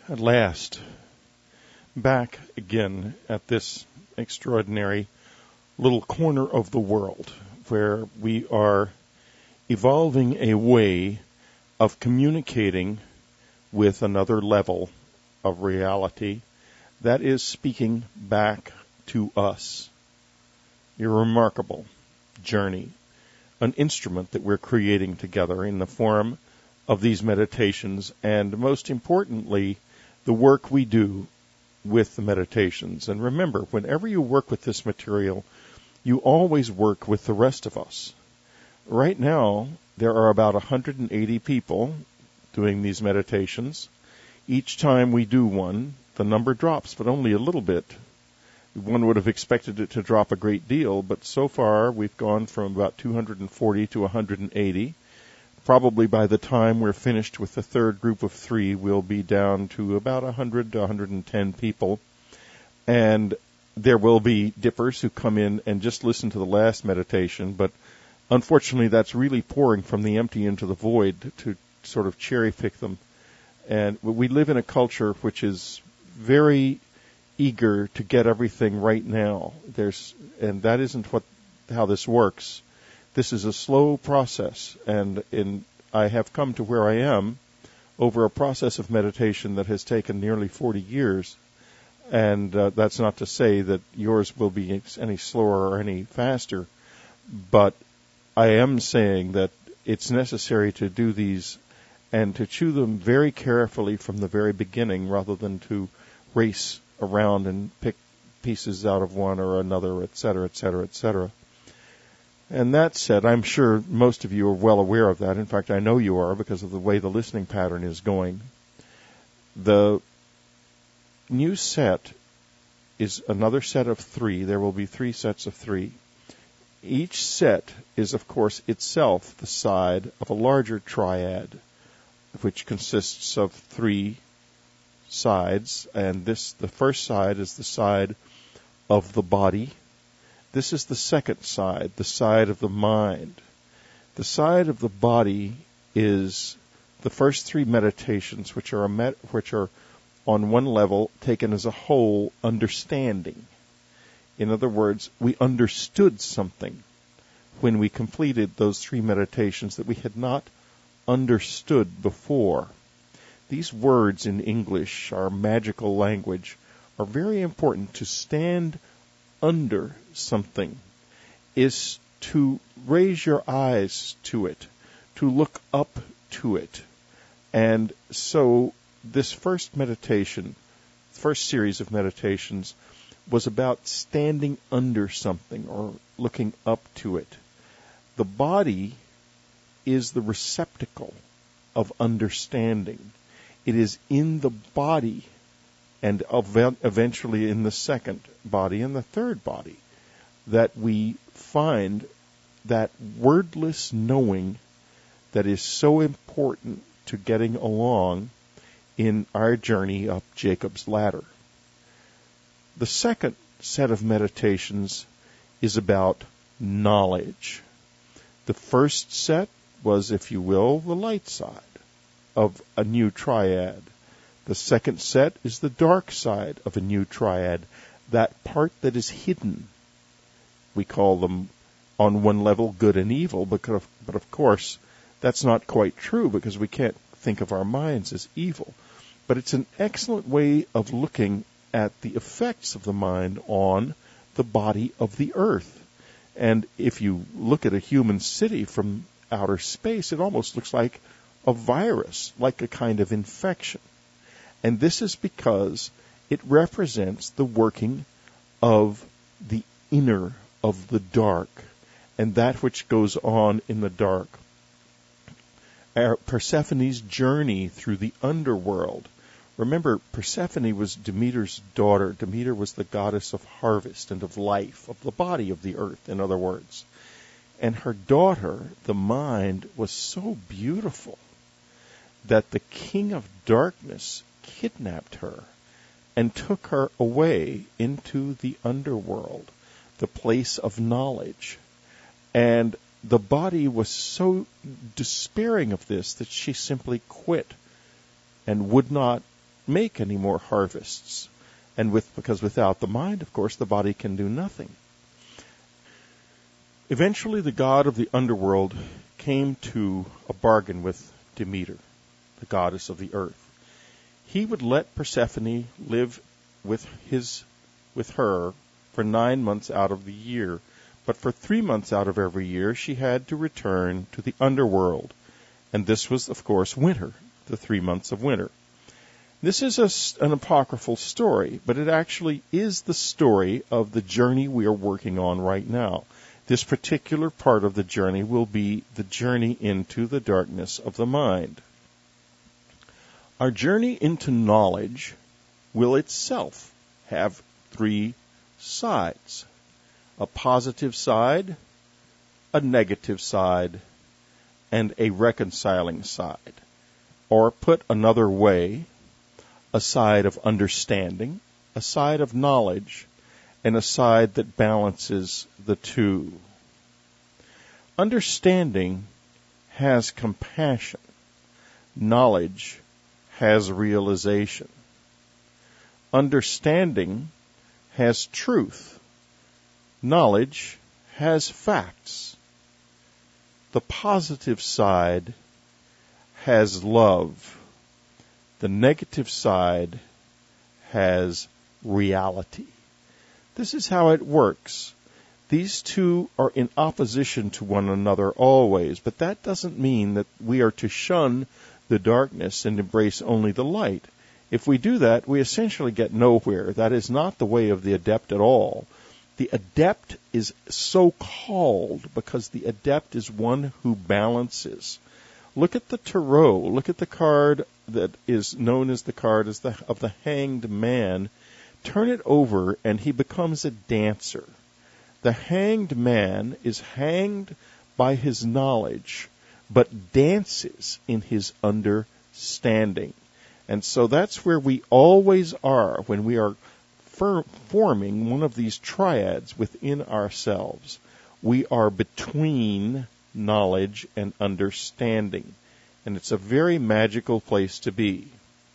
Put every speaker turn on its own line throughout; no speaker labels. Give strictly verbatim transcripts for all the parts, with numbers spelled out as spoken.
At last, back again at this extraordinary little corner of the world where we are evolving a way of communicating with another level of reality that is speaking back to us. A remarkable journey, an instrument that we're creating together in the form of these meditations, and most importantly, the work we do with the meditations. And remember, whenever you work with this material, you always work with the rest of us. Right now, there are about one hundred eighty people doing these meditations. Each time we do one, the number drops, but only a little bit. One would have expected it to drop a great deal, but so far we've gone from about two hundred forty to one hundred eighty. Probably by the time we're finished with the third group of three, we'll be down to about one hundred to one hundred ten people. And there will be dippers who come in and just listen to the last meditation, but unfortunately that's really pouring from the empty into the void to sort of cherry pick them. And we live in a culture which is very eager to get everything right now. There's, and that isn't what how this works. This is a slow process, and in, I have come to where I am over a process of meditation that has taken nearly forty years, and uh, that's not to say that yours will be any slower or any faster, but I am saying that it's necessary to do these and to chew them very carefully from the very beginning rather than to race around and pick pieces out of one or another, et cetera, et cetera, et cetera. And that said, I'm sure most of you are well aware of that. In fact, I know you are because of the way the listening pattern is going. The new set is another set of three. There will be three sets of three. Each set is, of course, itself the side of a larger triad, which consists of three sides. And this, the first side is the side of the body. This is the second side, the side of the mind. The side of the body is the first three meditations, which are a met, which are on one level taken as a whole understanding. In other words, we understood something when we completed those three meditations that we had not understood before. These words in English, our magical language, are very important. To stand under something is to raise your eyes to it, to look up to it. And so this first meditation, first series of meditations, was about standing under something or looking up to it. The body is the receptacle of understanding. It is in the body and eventually in the second body and the third body that we find that wordless knowing that is so important to getting along in our journey up Jacob's ladder. The second set of meditations is about knowledge. The first set was, if you will, the light side of a new triad. The second set is the dark side of a new triad, that part that is hidden. We call them, on one level, good and evil, but of, but of course, that's not quite true because we can't think of our minds as evil. But it's an excellent way of looking at the effects of the mind on the body of the earth. And if you look at a human city from outer space, it almost looks like a virus, like a kind of infection. And this is because it represents the working of the inner, of the dark, and that which goes on in the dark. Our Persephone's journey through the underworld. Remember, Persephone was Demeter's daughter. Demeter was the goddess of harvest and of life, of the body of the earth, in other words. And her daughter, the mind, was so beautiful that the king of darkness kidnapped her and took her away into the underworld, the place of knowledge. And the body was so despairing of this that she simply quit and would not make any more harvests. And with because without the mind, of course, the body can do nothing. Eventually, the god of the underworld came to a bargain with Demeter, the goddess of the earth. He would let Persephone live with his with her for nine months out of the year, but for three months out of every year she had to return to the underworld. And this was, of course, winter, the three months of winter. This is a, an apocryphal story, but it actually is the story of the journey we are working on right now. This particular part of the journey will be the journey into the darkness of the mind. Our journey into knowledge will itself have three sides: a positive side, a negative side, and a reconciling side. Or put another way, a side of understanding, a side of knowledge, and a side that balances the two. Understanding has compassion. Knowledge has realization. Understanding has truth. Knowledge has facts. The positive side has love. The negative side has reality. This is how it works. These two are in opposition to one another always, but that doesn't mean that we are to shun the darkness and embrace only the light. If we do that, we essentially get nowhere. That is not the way of the adept at all. The adept is so called because the adept is one who balances. Look at the tarot. Look at the card that is known as the card as the, of the hanged man. Turn it over and he becomes a dancer. The hanged man is hanged by his knowledge, but dances in his understanding. And so that's where we always are when we are fir- forming one of these triads within ourselves. We are between knowledge and understanding. And it's a very magical place to be.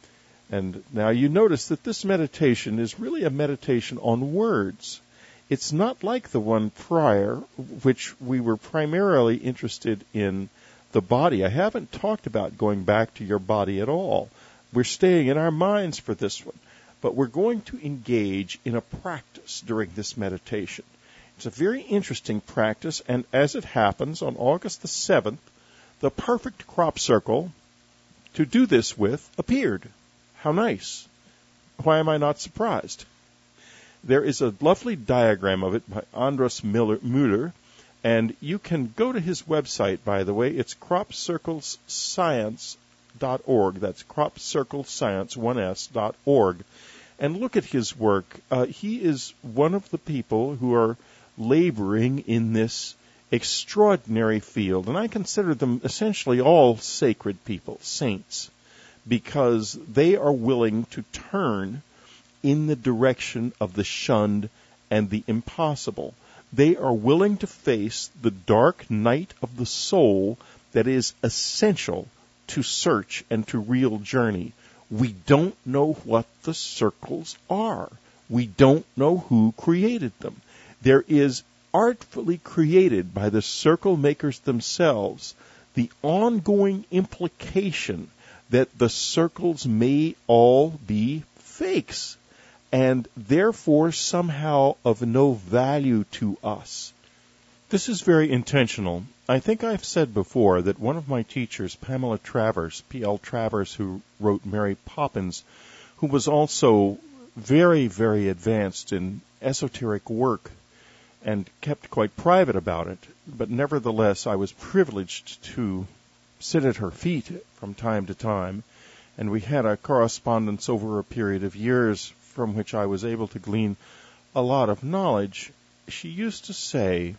And now you notice that this meditation is really a meditation on words. It's not like the one prior, which we were primarily interested in the body. I haven't talked about going back to your body at all. We're staying in our minds for this one. But we're going to engage in a practice during this meditation. It's a very interesting practice, and as it happens, on August the seventh, the perfect crop circle to do this with appeared. How nice. Why am I not surprised? There is a lovely diagram of it by Andras Müller, and you can go to his website, by the way. It's crop circles science dot org. That's crop circle science, one S, dot org. And look at his work. Uh, he is one of the people who are laboring in this extraordinary field, and I consider them essentially all sacred people, saints, because they are willing to turn in the direction of the shunned and the impossible. They are willing to face the dark night of the soul that is essential to search and to real journey. We don't know what the circles are. We don't know who created them. There is artfully created by the circle makers themselves the ongoing implication that the circles may all be fakes and therefore somehow of no value to us. This is very intentional. I think I've said before that one of my teachers, Pamela Travers, P L Travers, who wrote Mary Poppins, who was also very, very advanced in esoteric work and kept quite private about it, but nevertheless I was privileged to sit at her feet from time to time, and we had a correspondence over a period of years from which I was able to glean a lot of knowledge. She used to say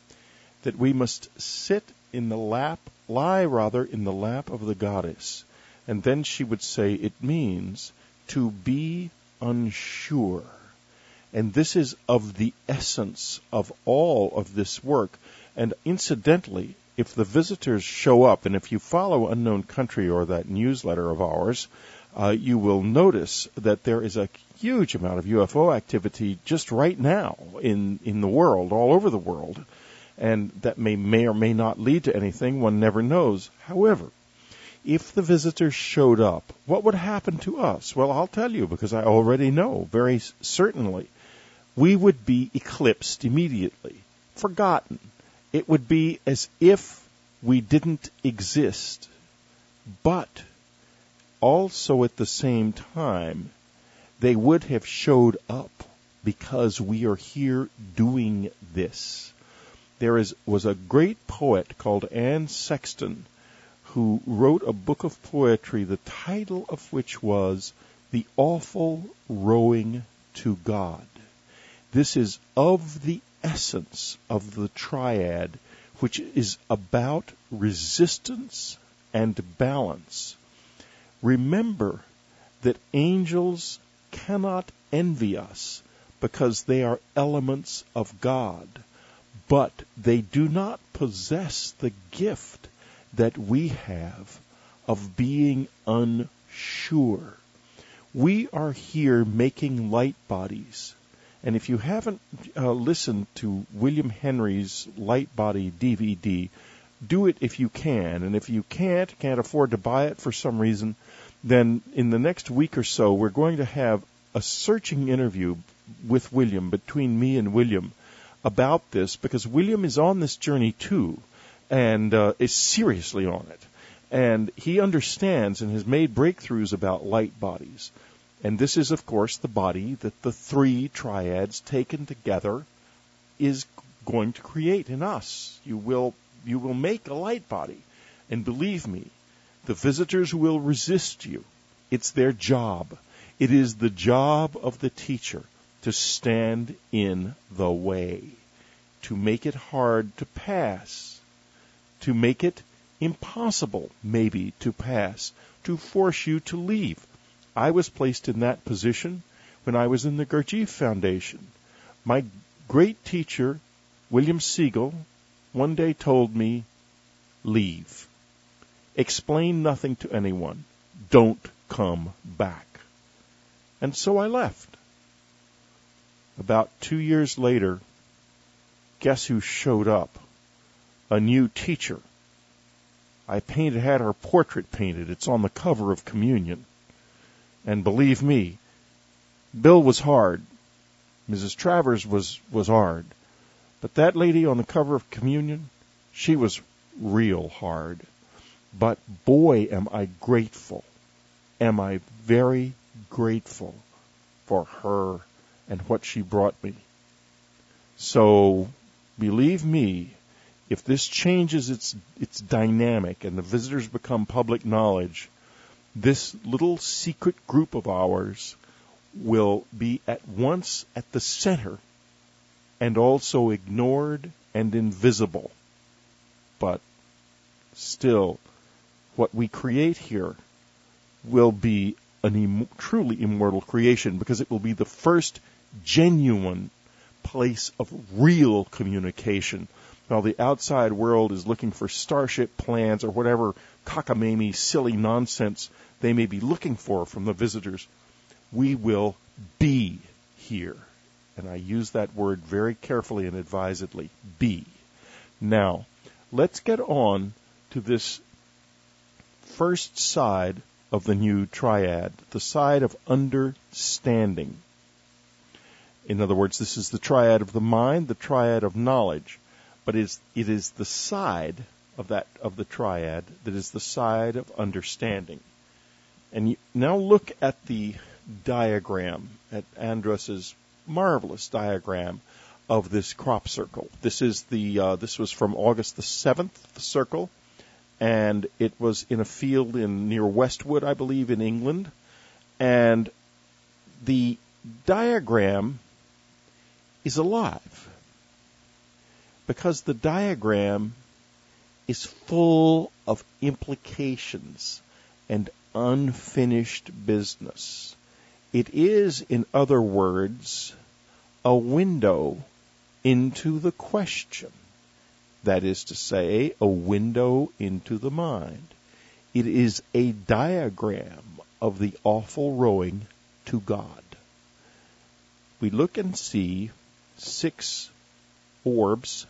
that we must sit in the lap, lie rather in the lap of the goddess, and then she would say it means to be unsure. And this is of the essence of all of this work. And incidentally, if the visitors show up, and if you follow Unknown Country or that newsletter of ours, uh, you will notice that there is a huge amount of U F O activity just right now in, in the world, all over the world. And that may, may or may not lead to anything. One never knows. However, if the visitors showed up, what would happen to us? Well, I'll tell you, because I already know very certainly. We would be eclipsed immediately, forgotten. It would be as if we didn't exist. But also at the same time, they would have showed up because we are here doing this. There is, was a great poet called Anne Sexton who wrote a book of poetry, the title of which was The Awful Rowing to God. This is of the essence of the triad, which is about resistance and balance. Remember that angels cannot envy us because they are elements of God, but they do not possess the gift that we have of being unsure. We are here making light bodies. And if you haven't uh, listened to William Henry's Light Body D V D, do it if you can. And if you can't, can't afford to buy it for some reason, then in the next week or so, we're going to have a searching interview with William, between me and William, about this, because William is on this journey too, and uh, is seriously on it. And he understands and has made breakthroughs about light bodies. And this is, of course, the body that the three triads taken together is going to create in us. You will, you will make a light body. And believe me, the visitors will resist you. It's their job. It is the job of the teacher to stand in the way, to make it hard to pass, to make it impossible, maybe, to pass, to force you to leave. I was placed in that position when I was in the Gurdjieff Foundation. My great teacher, William Siegel, one day told me, leave. Explain nothing to anyone. Don't come back. And so I left. About two years later, guess who showed up? A new teacher. I painted, had her portrait painted. It's on the cover of Communion. And believe me, Bill was hard. Missus Travers was, was hard. But that lady on the cover of Communion, she was real hard. But boy, am I grateful. Am I very grateful for her and what she brought me. So, believe me, if this changes its its dynamic and the visitors become public knowledge, this little secret group of ours will be at once at the center and also ignored and invisible. But still, what we create here will be a em- truly immortal creation, because it will be the first genuine place of real communication. While the outside world is looking for starship plans or whatever cockamamie, silly nonsense they may be looking for from the visitors, we will be here. And I use that word very carefully and advisedly, be. Now, let's get on to this first side of the new triad, the side of understanding. In other words, this is the triad of the mind, the triad of knowledge. But it is, it is the side of that of the triad that is the side of understanding. And you now look at the diagram, at Andrus's marvelous diagram of this crop circle. This is the uh, this was from August the seventh, the circle, and it was in a field in near Westwood, I believe, in England. And the diagram is alive, because the diagram is full of implications and unfinished business. It is, in other words, a window into the question. That is to say, a window into the mind. It is a diagram of the awful rowing to God. We look and see six orbs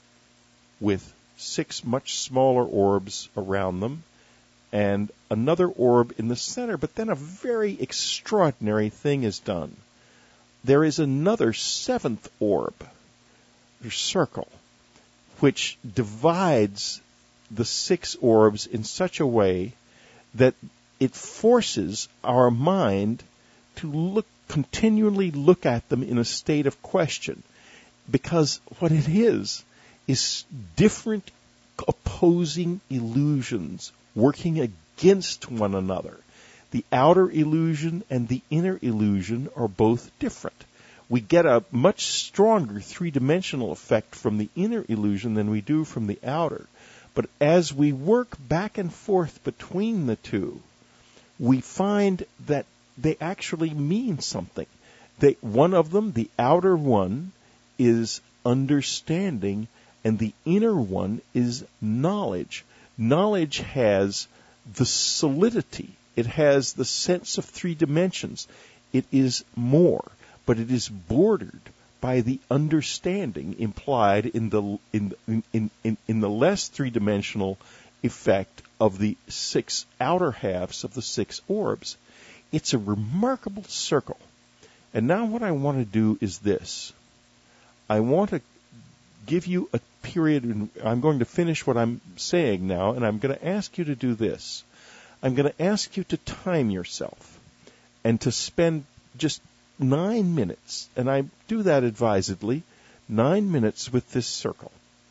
with six much smaller orbs around them, and another orb in the center, but then a very extraordinary thing is done. There is another seventh orb, or circle, which divides the six orbs in such a way that it forces our mind to look, continually look at them in a state of question, because what it is is different opposing illusions working against one another. The outer illusion and the inner illusion are both different. We get a much stronger three-dimensional effect from the inner illusion than we do from the outer. But as we work back and forth between the two, we find that they actually mean something. They, one of them, the outer one, is understanding, and the inner one is knowledge. Knowledge has the solidity. It has the sense of three dimensions. It is more, but it is bordered by the understanding implied in the in in in, in the less three-dimensional effect of the six outer halves of the six orbs. It's a remarkable circle. And now what I want to do is this. I want to give you a period, and I'm going to finish what I'm saying now, and I'm going to ask you to do this. I'm going to ask you to time yourself and to spend just nine minutes, and I do that advisedly, nine minutes with this circle.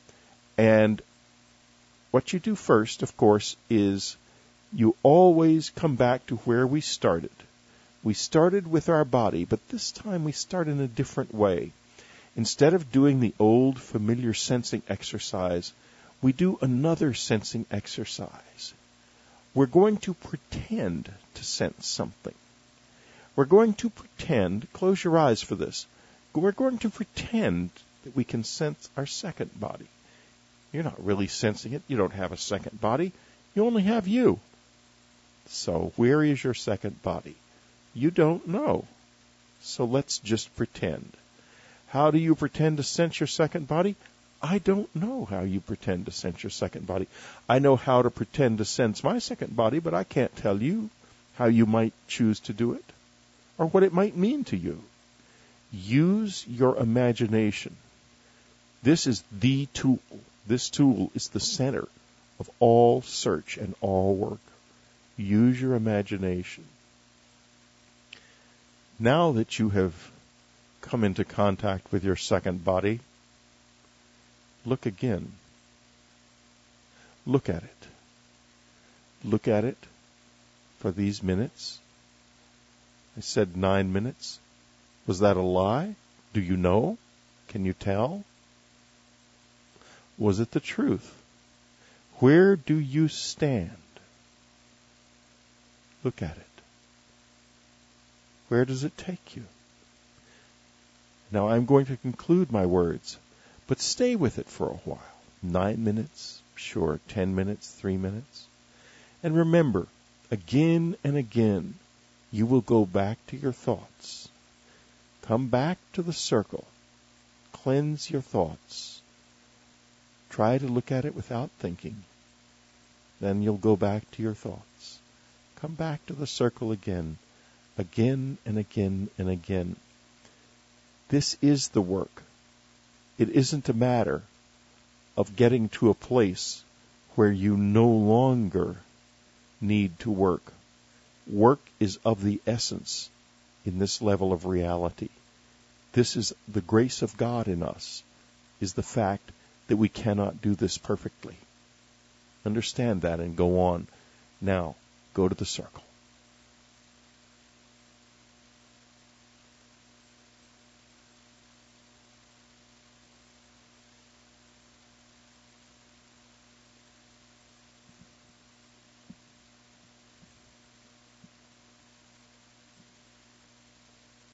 And what you do first, of course, is you always come back to where we started. We started with our body, but this time we start in a different way. Instead of doing the old familiar sensing exercise, we do another sensing exercise. We're going to pretend to sense something. We're going to pretend, close your eyes for this, we're going to pretend that we can sense our second body. You're not really sensing it. You don't have a second body. You only have you. So where is your second body? You don't know. So let's just pretend. How do you pretend to sense your second body? I don't know how you pretend to sense your second body. I know how to pretend to sense my second body, but I can't tell you how you might choose to do it or what it might mean to you. Use your imagination. This is the tool. This tool is the center of all search and all work. Use your imagination. Now that you have come into contact with your second body, look again. Look at it. Look at it for these minutes. I said nine minutes. Was that a lie? Do you know? Can you tell? Was it the truth? Where do you stand? Look at it. Where does it take you? Now I'm going to conclude my words, but stay with it for a while. Nine minutes, sure, ten minutes, three minutes. And remember, again and again, you will go back to your thoughts. Come back to the circle. Cleanse your thoughts. Try to look at it without thinking. Then you'll go back to your thoughts. Come back to the circle again, again and again and again. This is the work. It isn't a matter of getting to a place where you no longer need to work. Work is of the essence in this level of reality. This is the grace of God in us, is the fact that we cannot do this perfectly. Understand that and go on. Now, go to the circle.